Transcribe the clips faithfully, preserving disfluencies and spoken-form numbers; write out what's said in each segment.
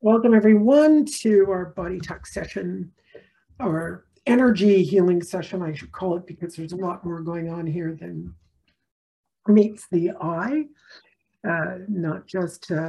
Welcome everyone to our body talk session, our energy healing session, I should call it, because there's a lot more going on here than meets the eye. Uh, not just uh,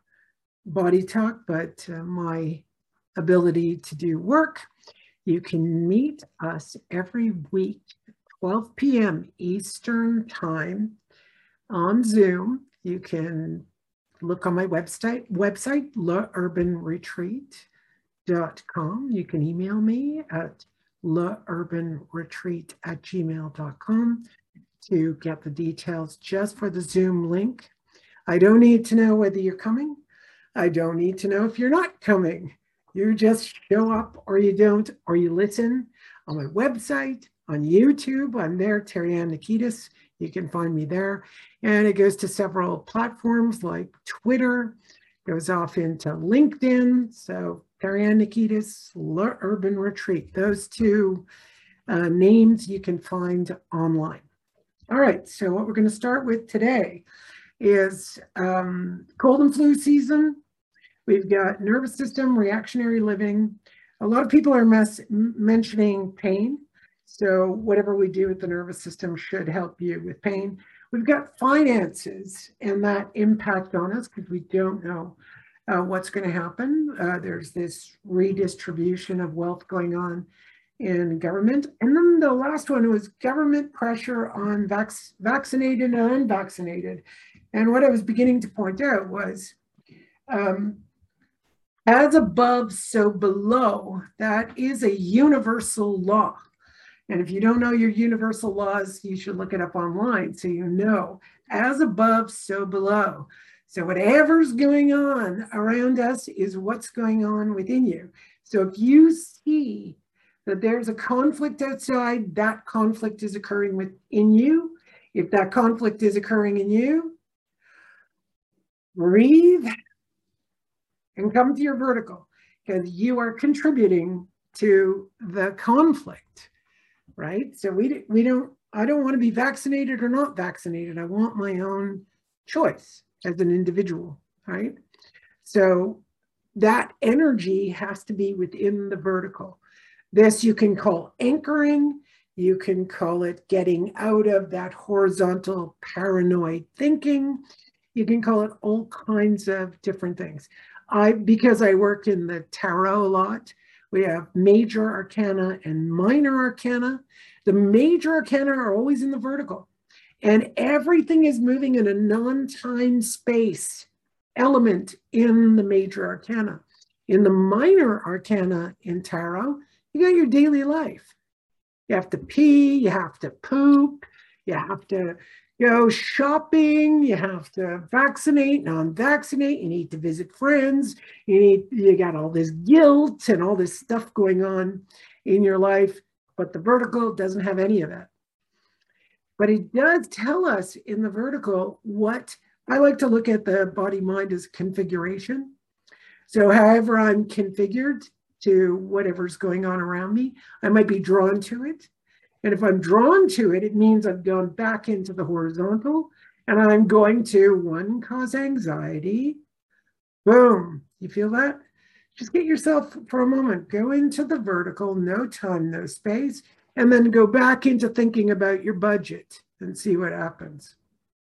body talk, but uh, my ability to do work. You can meet us every week, twelve p m Eastern time on Zoom. You can look on my website, website, le urban retreat dot com. You can email me at le urban retreat at gmail dot com to get the details just for the Zoom link. I don't need to know whether you're coming. I don't need to know if you're not coming. You just show up or you don't, or you listen on my website, on YouTube. I'm there, Terry-Ann Nikitas. You can find me there. And it goes to several platforms like Twitter, goes off into LinkedIn. So Terry-Ann Nikitas, Le Urban Retreat, those two uh, names you can find online. All right, so what we're going to start with today is um, cold and flu season. We've got nervous system, reactionary living. A lot of people are mes mentioning pain. So whatever we do with the nervous system should help you with pain. We've got finances and that impact on us because we don't know uh, what's going to happen. Uh, there's this redistribution of wealth going on in government. And then the last one was government pressure on vac vaccinated and unvaccinated. And what I was beginning to point out was, um, as above, so below, that is a universal law. And if you don't know your universal laws, you should look it up online so you know. As above, so below. So whatever's going on around us is what's going on within you. So if you see that there's a conflict outside, that conflict is occurring within you. If that conflict is occurring in you, breathe and come to your vertical, because you are contributing to the conflict, right? So we, we don't, I don't want to be vaccinated or not vaccinated. I want my own choice as an individual, right? So that energy has to be within the vertical. This you can call anchoring. You can call it getting out of that horizontal paranoid thinking. You can call it all kinds of different things. I, because I work in the tarot a lot, we have major arcana and minor arcana. The major arcana are always in the vertical, and everything is moving in a non-time space element in the major arcana. In the minor arcana in tarot, you got your daily life. You have to pee, you have to poop, you have to go shopping, you have to vaccinate, non-vaccinate, you need to visit friends, you need, you got all this guilt and all this stuff going on in your life, but the vertical doesn't have any of that. But it does tell us in the vertical what, I like to look at the body-mind as configuration. So however I'm configured to whatever's going on around me, I might be drawn to it. And if I'm drawn to it, it means I've gone back into the horizontal and I'm going to, one, cause anxiety. Boom. You feel that? Just get yourself for a moment, go into the vertical, no time, no space, and then go back into thinking about your budget and see what happens.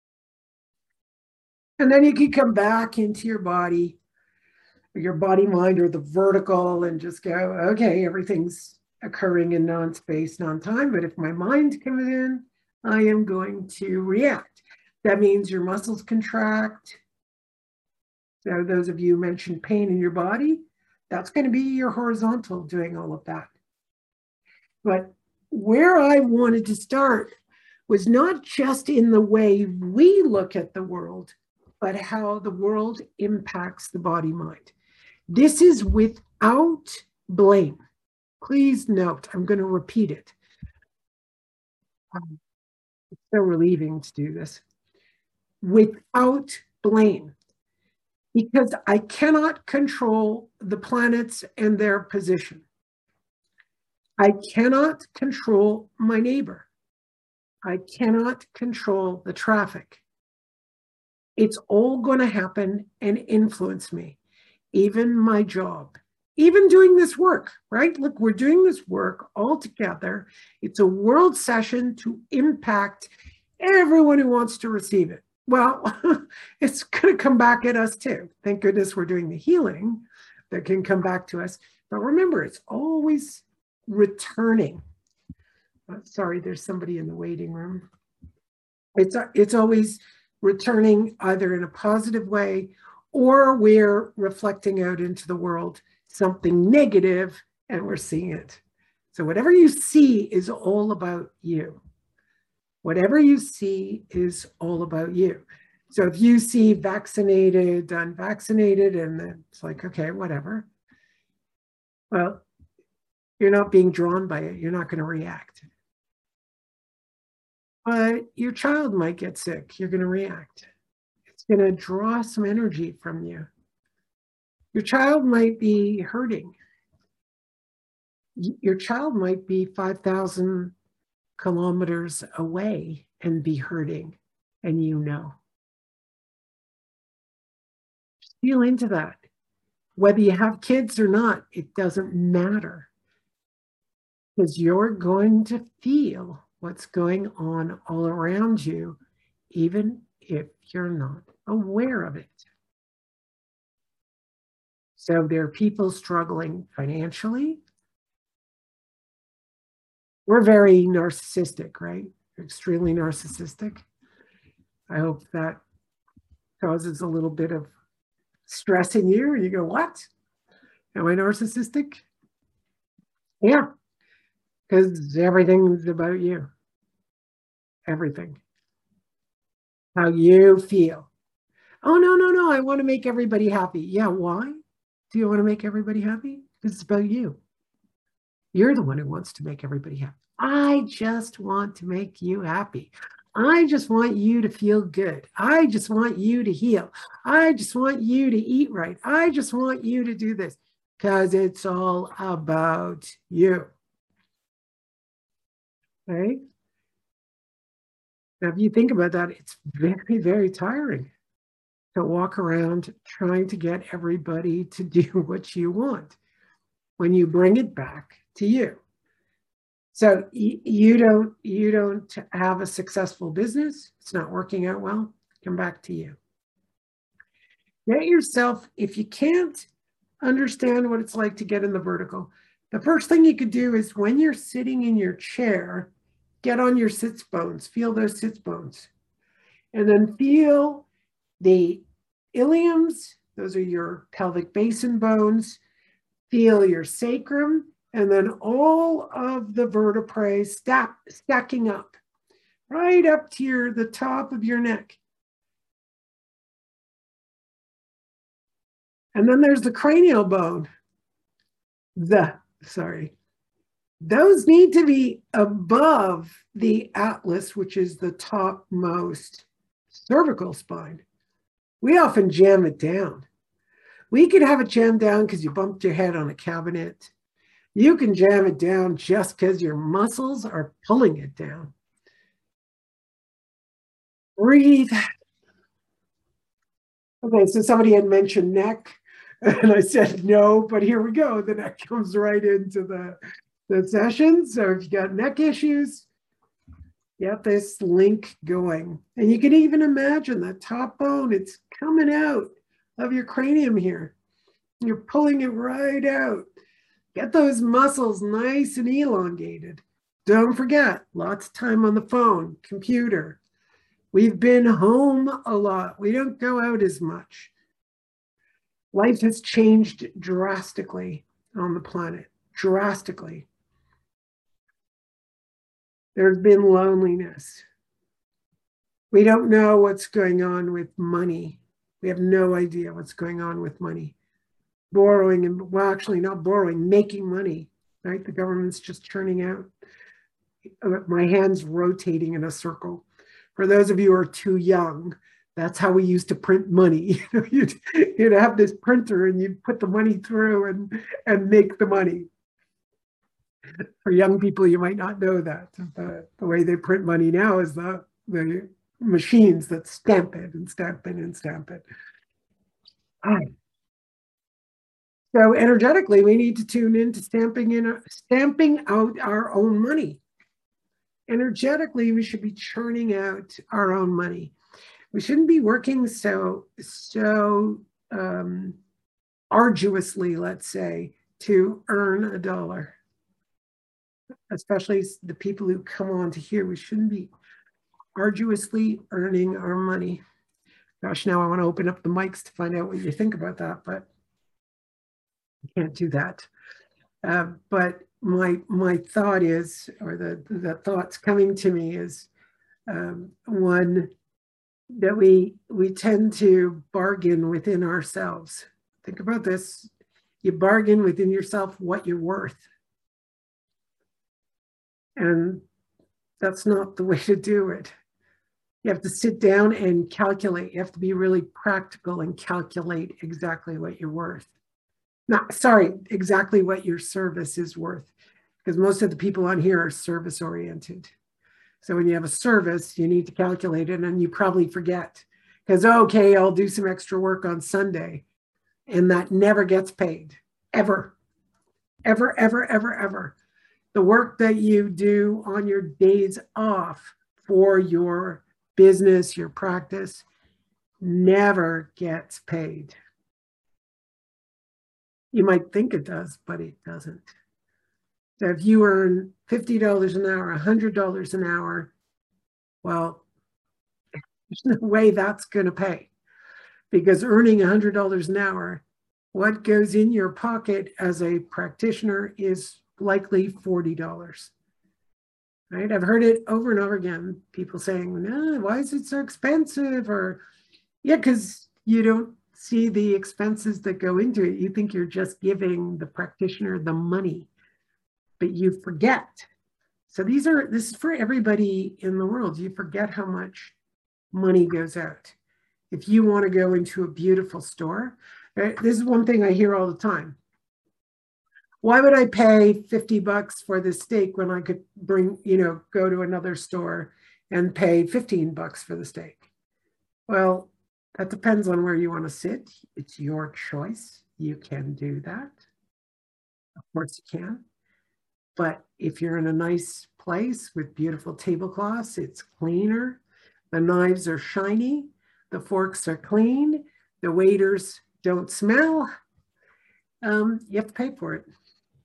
And then you can come back into your body, your body mind or the vertical, and just go, okay, everything's occurring in non-space, non-time, but if my mind comes in, I am going to react. That means your muscles contract. So those of you who mentioned pain in your body, that's going to be your horizontal doing all of that. But where I wanted to start was not just in the way we look at the world, but how the world impacts the body-mind. This is without blame. Please note, I'm going to repeat it. Um, it's so relieving to do this. Without blame. Because I cannot control the planets and their position. I cannot control my neighbor. I cannot control the traffic. It's all going to happen and influence me. even my job, even doing this work, right? Look, we're doing this work all together. It's a world session to impact everyone who wants to receive it. Well, it's going to come back at us too. Thank goodness we're doing the healing that can come back to us. But remember, it's always returning. Uh, sorry, there's somebody in the waiting room. It's, it's always returning either in a positive way, or we're reflecting out into the world something negative and we're seeing it. So whatever you see is all about you. Whatever you see is all about you. So if you see vaccinated, unvaccinated, and it's like, okay, whatever. Well, you're not being drawn by it. You're not going to react. But your child might get sick. You're going to react. It's going to draw some energy from you. Your child might be hurting. Your child might be five thousand kilometers away and be hurting, and you know. Just feel into that. Whether you have kids or not, it doesn't matter. Because you're going to feel what's going on all around you, even if you're not aware of it. So there are people struggling financially. We're very narcissistic, right? Extremely narcissistic. I hope that causes a little bit of stress in you. You go, what? Am I narcissistic? Yeah, because everything's about you. Everything. How you feel. Oh, no, no, no, I want to make everybody happy. Yeah, why? Do you want to make everybody happy? Because it's about you. You're the one who wants to make everybody happy. I just want to make you happy. I just want you to feel good. I just want you to heal. I just want you to eat right. I just want you to do this because it's all about you. Right? Now, if you think about that, it's very, very tiring to walk around trying to get everybody to do what you want when you bring it back to you. So you don't, you don't have a successful business. It's not working out well. Come back to you. Get yourself, if you can't understand what it's like to get in the vertical, the first thing you could do is when you're sitting in your chair, get on your sits bones, feel those sits bones, and then feel the iliums, those are your pelvic basin bones, feel your sacrum, and then all of the vertebrae stack, stacking up right up to your, the top of your neck. And then there's the cranial bone. The, sorry. Those need to be above the atlas, which is the topmost cervical spine. We often jam it down. We could have it jammed down because you bumped your head on a cabinet. You can jam it down just because your muscles are pulling it down. Breathe. Okay, so somebody had mentioned neck, and I said no, but here we go. The neck comes right into the, the session. So if you got neck issues, get this link going. And you can even imagine that top bone, it's coming out of your cranium here. You're pulling it right out. Get those muscles nice and elongated. Don't forget, lots of time on the phone, computer. We've been home a lot. We don't go out as much. Life has changed drastically on the planet, drastically. There's been loneliness. We don't know what's going on with money. We have no idea what's going on with money. Borrowing and, well, actually not borrowing, making money, right? The government's just churning out. My hand's rotating in a circle. For those of you who are too young, that's how we used to print money. you'd, you'd have this printer and you'd put the money through and, and make the money. For young people, you might not know that. The, the way they print money now is the, the machines that stamp it and stamp it and stamp it. Hi. So energetically, we need to tune into stamping in, stamping out our own money. Energetically, we should be churning out our own money. We shouldn't be working so, so um, arduously, let's say, to earn a dollar. Especially the people who come on to here, we shouldn't be arduously earning our money. Gosh, now I want to open up the mics to find out what you think about that, but I can't do that. Uh, but my my thought is, or the, the thoughts coming to me is, um, one, that we we tend to bargain within ourselves. Think about this. You bargain within yourself what you're worth. And that's not the way to do it. You have to sit down and calculate. You have to be really practical and calculate exactly what you're worth. Not, sorry, exactly what your service is worth. Because most of the people on here are service oriented. So when you have a service, you need to calculate it, and you probably forget. Because, okay, I'll do some extra work on Sunday. And that never gets paid, ever, ever, ever, ever, ever. The work that you do on your days off for your business, your practice, never gets paid. You might think it does, but it doesn't. So if you earn fifty dollars an hour, one hundred dollars an hour, well, there's no way that's going to pay. Because earning one hundred dollars an hour, what goes in your pocket as a practitioner is likely forty dollars. Right? I've heard it over and over again. People saying, no, why is it so expensive? Or, yeah, because you don't see the expenses that go into it. You think you're just giving the practitioner the money, but you forget. So these are, this is for everybody in the world. You forget how much money goes out. If you want to go into a beautiful store, right? This is one thing I hear all the time. Why would I pay fifty bucks for this steak when I could bring, you know, go to another store and pay fifteen bucks for the steak? Well, that depends on where you want to sit. It's your choice. You can do that. Of course you can. But if you're in a nice place with beautiful tablecloths, it's cleaner. The knives are shiny. The forks are clean. The waiters don't smell. Um, you have to pay for it.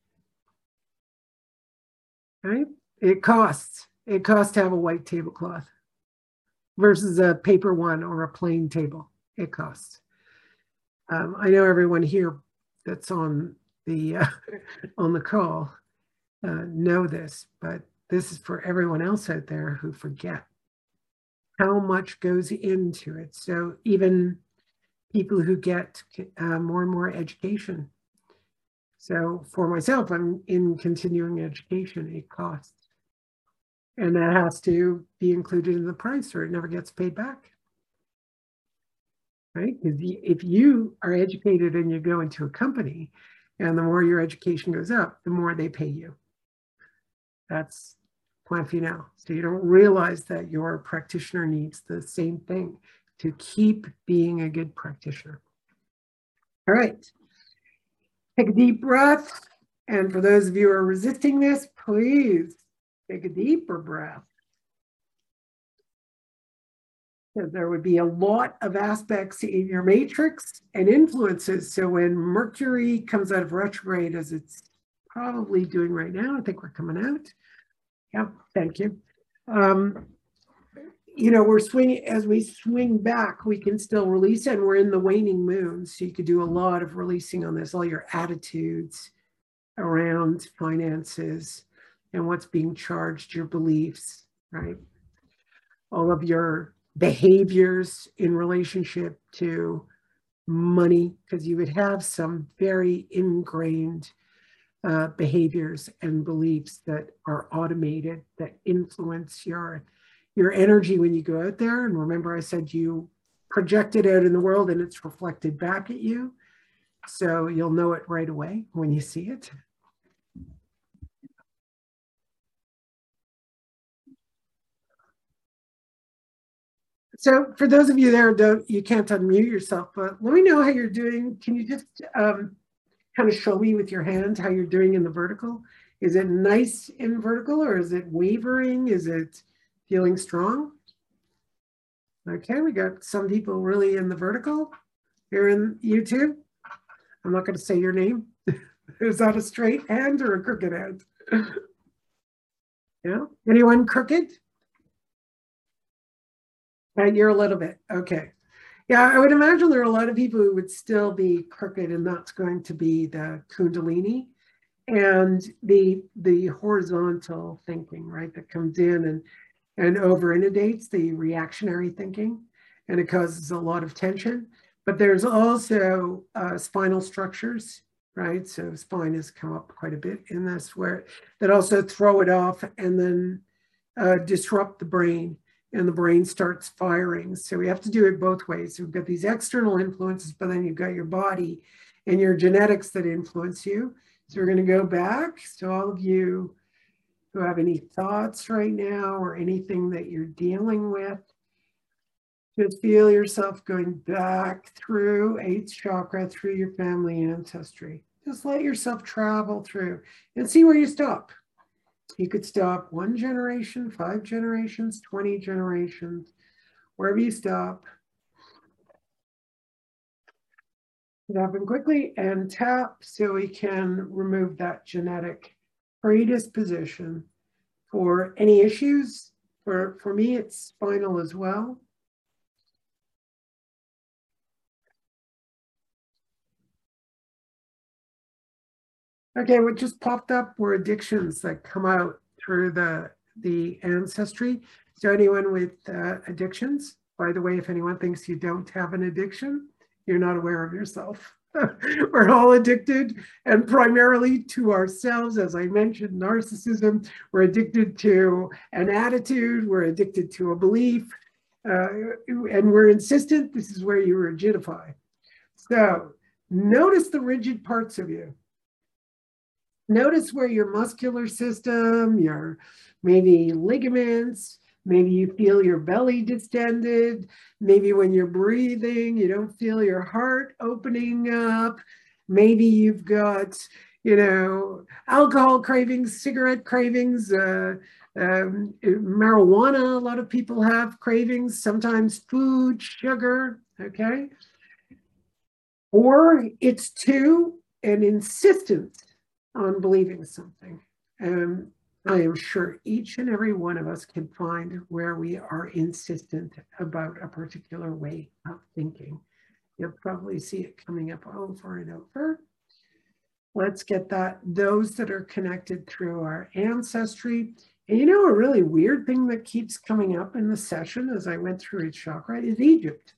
Right? It costs. It costs to have a white tablecloth versus a paper one or a plain table. It costs. Um, I know everyone here that's on the uh, on the call uh, know this, but this is for everyone else out there who forget how much goes into it. So even people who get uh, more and more education. So for myself, I'm in continuing education, it costs. And that has to be included in the price or it never gets paid back. Right? Because if you are educated and you go into a company and the more your education goes up, the more they pay you. That's point final. So you don't realize that your practitioner needs the same thing to keep being a good practitioner. All right. Take a deep breath. And for those of you who are resisting this, please take a deeper breath. Because there would be a lot of aspects in your matrix and influences. So when Mercury comes out of retrograde, as it's probably doing right now, I think we're coming out. Yeah, thank you. Um, you know, we're swinging, as we swing back, we can still release, and we're in the waning moon. So you could do a lot of releasing on this, all your attitudes around finances and what's being charged, your beliefs, right? All of your behaviors in relationship to money, because you would have some very ingrained uh, behaviors and beliefs that are automated, that influence your your energy when you go out there. And remember, I said you project it out in the world and it's reflected back at you. So you'll know it right away when you see it. So for those of you there, don't, you can't unmute yourself, but let me know how you're doing. Can you just um, kind of show me with your hand how you're doing in the vertical? Is it nice in vertical, or is it wavering? Is it feeling strong? Okay, we got some people really in the vertical here in YouTube. I'm not going to say your name. Is that a straight hand or a crooked hand? Yeah. Anyone crooked? Uh, you're a little bit. Okay. Yeah, I would imagine there are a lot of people who would still be crooked, and that's going to be the Kundalini and the the horizontal thinking, right, that comes in and and over inundates the reactionary thinking, and it causes a lot of tension. But there's also uh, spinal structures, right? So spine has come up quite a bit in this, where that also throw it off and then uh, disrupt the brain, and the brain starts firing. So we have to do it both ways. So we've got these external influences, but then you've got your body and your genetics that influence you. So we're going to go back. So all of you who have any thoughts right now or anything that you're dealing with, just feel yourself going back through eighth chakra, through your family ancestry. Just let yourself travel through and see where you stop. You could stop one generation, five generations, twenty generations, wherever you stop. It happen quickly and tap so we can remove that genetic predisposition for any issues. For, for me, it's spinal as well. Okay, what just popped up were addictions that come out through the, the ancestry. So anyone with uh, addictions, by the way, if anyone thinks you don't have an addiction, you're not aware of yourself. We're all addicted, and primarily to ourselves. As I mentioned, narcissism, we're addicted to an attitude, we're addicted to a belief, uh, and we're insistent. This is where you rigidify. So notice the rigid parts of you. Notice where your muscular system, your maybe ligaments, maybe you feel your belly distended. Maybe when you're breathing, you don't feel your heart opening up. Maybe you've got, you know, alcohol cravings, cigarette cravings, uh, um, marijuana. A lot of people have cravings, sometimes food, sugar, okay? Or it's to an insistence on believing something. Um, I am sure each and every one of us can find where we are insistent about a particular way of thinking. You'll probably see it coming up over and over. Let's get that, those that are connected through our ancestry. And you know, a really weird thing that keeps coming up in the session as I went through each chakra is Egypt.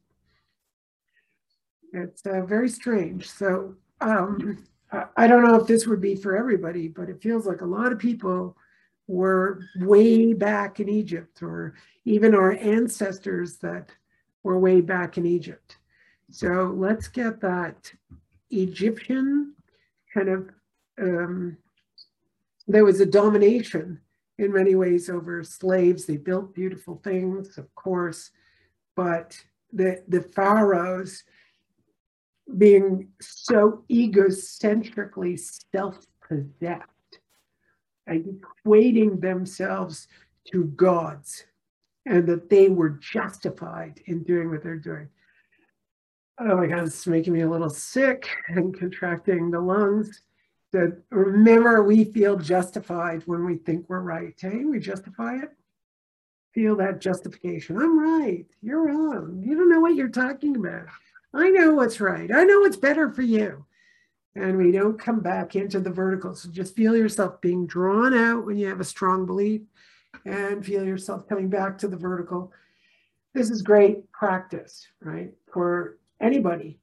It's uh, very strange. So um, I don't know if this would be for everybody, but it feels like a lot of people were way back in Egypt, or even our ancestors that were way back in Egypt. So let's get that Egyptian kind of, um, there was a domination in many ways over slaves. They built beautiful things, of course, but the, the pharaohs, being so egocentrically self-possessed and equating themselves to gods, and that they were justified in doing what they're doing. Oh my God, it's making me a little sick and contracting the lungs. So remember, we feel justified when we think we're right. Hey, we justify it. Feel that justification. I'm right. You're wrong. You don't know what you're talking about. I know what's right. I know what's better for you. And we don't come back into the vertical. So just feel yourself being drawn out when you have a strong belief, and feel yourself coming back to the vertical. This is great practice, right, for anybody.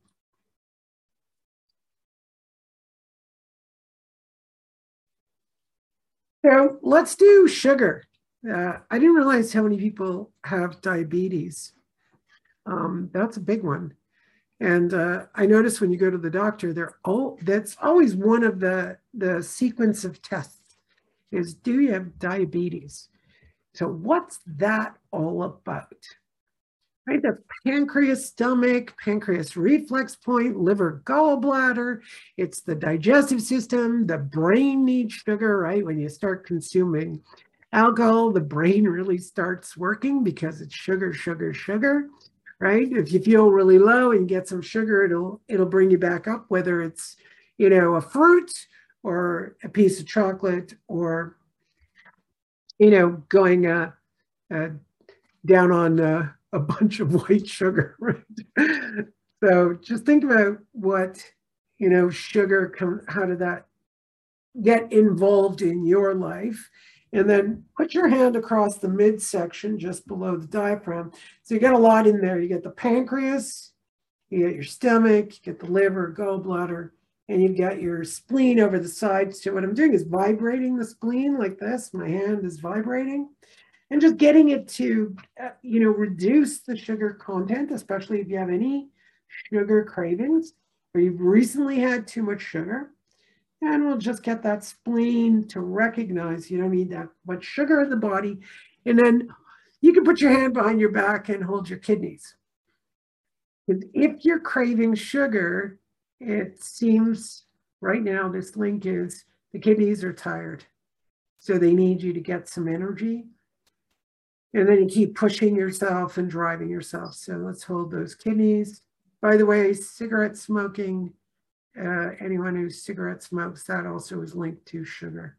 So let's do sugar. Uh, I didn't realize how many people have diabetes. Um, that's a big one. And uh, I notice when you go to the doctor, they're all, that's always one of the, the sequence of tests is, do you have diabetes? So what's that all about? right? The pancreas, stomach, pancreas reflex point, liver, gallbladder. It's the digestive system. The brain needs sugar, right? When you start consuming alcohol, the brain really starts working because it's sugar, sugar, sugar, right? If you feel really low and get some sugar, it'll it'll bring you back up, whether it's, you know, a fruit or a piece of chocolate or, you know, going uh, uh, down on uh, a bunch of white sugar, right? So just think about what, you know, sugar, come, how did that get involved in your life? And then put your hand across the midsection just below the diaphragm. So you get a lot in there. You get the pancreas, you get your stomach, you get the liver, gallbladder, and you've got your spleen over the sides. So what I'm doing is vibrating the spleen like this. My hand is vibrating and just getting it to, uh, you know, reduce the sugar content, especially if you have any sugar cravings or you've recently had too much sugar. And we'll just get that spleen to recognize you don't need that much sugar in the body. And then you can put your hand behind your back and hold your kidneys. If you're craving sugar, it seems right now this link is the kidneys are tired. So they need you to get some energy. And then you keep pushing yourself and driving yourself. So let's hold those kidneys. By the way, cigarette smoking, uh, anyone who cigarette smokes, that also is linked to sugar.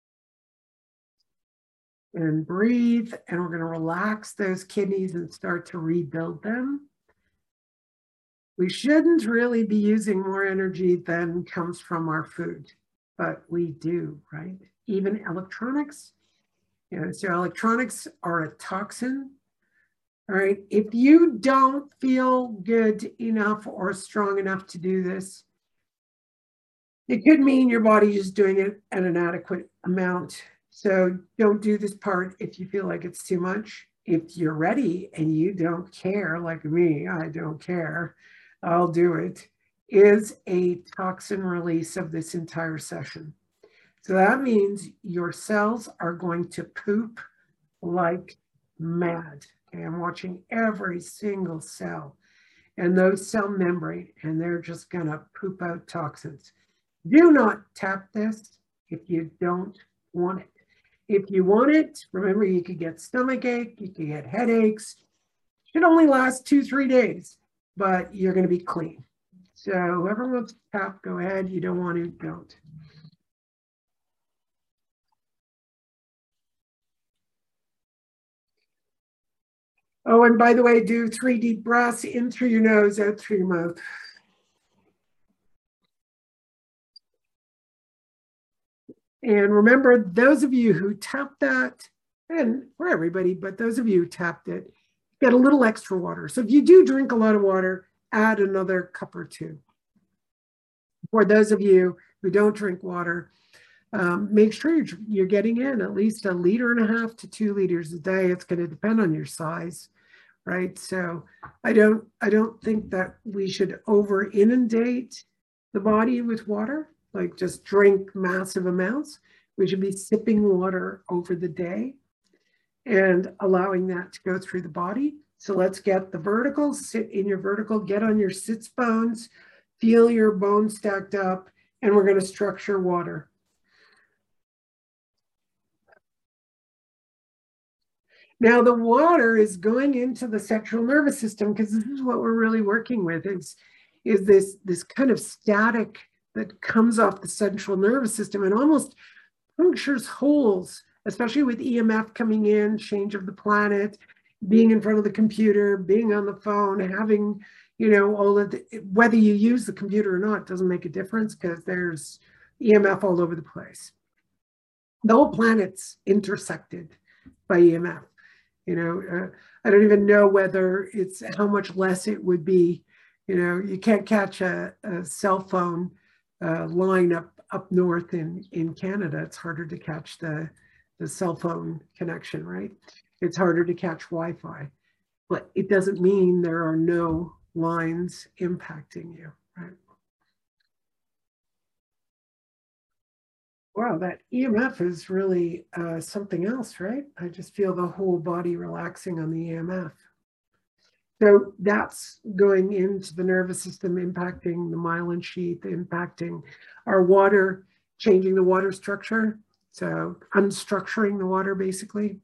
And breathe, and we're going to relax those kidneys and start to rebuild them. We shouldn't really be using more energy than comes from our food, but we do, right? Even electronics. You know, so electronics are a toxin. All right. If you don't feel good enough or strong enough to do this, it could mean your body is doing it at an adequate amount. So don't do this part if you feel like it's too much. If you're ready and you don't care, like me, I don't care, I'll do it, is a toxin release of this entire session. So that means your cells are going to poop like mad. Okay, I'm watching every single cell and those cell membrane, and they're just gonna poop out toxins. Do not tap this if you don't want it. If you want it, remember you could get stomach ache, you could get headaches. It should only last two, three days, but you're gonna be clean. So whoever wants to tap, go ahead. You don't want to, don't. Oh, and by the way, do three deep breaths in through your nose, out through your mouth. And remember, those of you who tapped that, and for everybody, but those of you who tapped it, get a little extra water. So if you do drink a lot of water, add another cup or two. For those of you who don't drink water, um, make sure you're, you're getting in at least a liter and a half to two liters a day. It's going to depend on your size, right? So I don't, I don't think that we should over inundate the body with water, like just drink massive amounts. We should be sipping water over the day and allowing that to go through the body. So let's get the vertical, sit in your vertical, get on your sits bones, feel your bones stacked up, and we're going to structure water. Now the water is going into the central nervous system because this is what we're really working with is, is this, this kind of static that comes off the central nervous system and almost punctures holes, especially with E M F coming in, change of the planet, being in front of the computer, being on the phone, having, you know, all of the, whether you use the computer or not doesn't make a difference because there's E M F all over the place. The whole planet's intersected by E M F. You know, uh, I don't even know whether it's how much less it would be. You know, you can't catch a, a cell phone uh, line up up north in in Canada. It's harder to catch the the cell phone connection, right? It's harder to catch Wi-Fi, but it doesn't mean there are no lines impacting you, right? Wow, that E M F is really uh, something else, right? I just feel the whole body relaxing on the E M F. So that's going into the nervous system, impacting the myelin sheath, impacting our water, changing the water structure. So unstructuring the water, basically.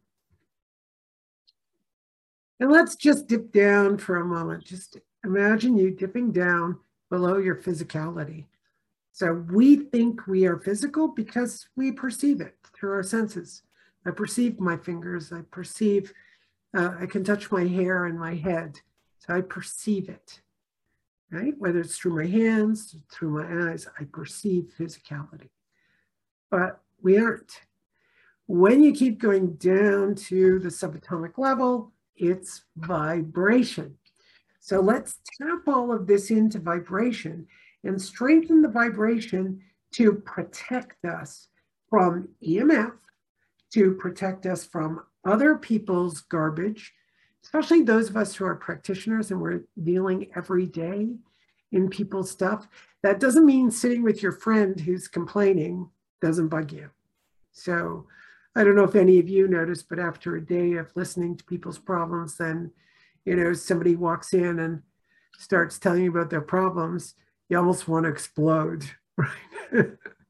And let's just dip down for a moment. Just imagine you dipping down below your physicality. So we think we are physical because we perceive it through our senses. I perceive my fingers. I perceive, uh, I can touch my hair and my head. So I perceive it, right? Whether it's through my hands, through my eyes, I perceive physicality. But we aren't. When you keep going down to the subatomic level, it's vibration. So let's tap all of this into vibration and strengthen the vibration to protect us from E M F, to protect us from other people's garbage, especially those of us who are practitioners and we're dealing every day in people's stuff. That doesn't mean sitting with your friend who's complaining doesn't bug you. So I don't know if any of you noticed, but after a day of listening to people's problems, then, you know, somebody walks in and starts telling you about their problems, you almost want to explode, right?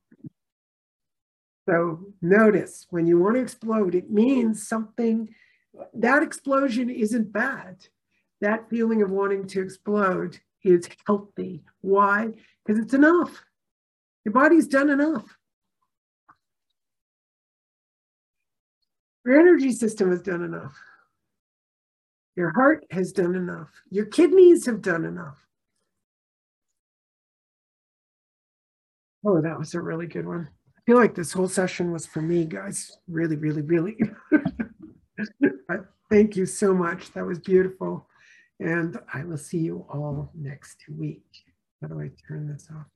So notice when you want to explode, it means something, that explosion isn't bad. That feeling of wanting to explode is healthy. Why? Because it's enough. Your body's done enough. Your energy system has done enough. Your heart has done enough. Your kidneys have done enough. Oh, that was a really good one. I feel like this whole session was for me, guys. Really, really, really. Thank you so much. That was beautiful. And I will see you all next week. How do I turn this off?